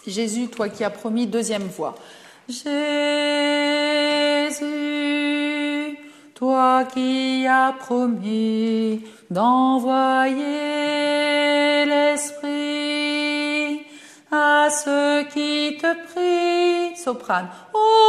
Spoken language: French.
Jésus, toi qui as promis, deuxième voix. Jésus, toi qui as promis d'envoyer l'Esprit à ceux qui te prient. Soprane. Oh,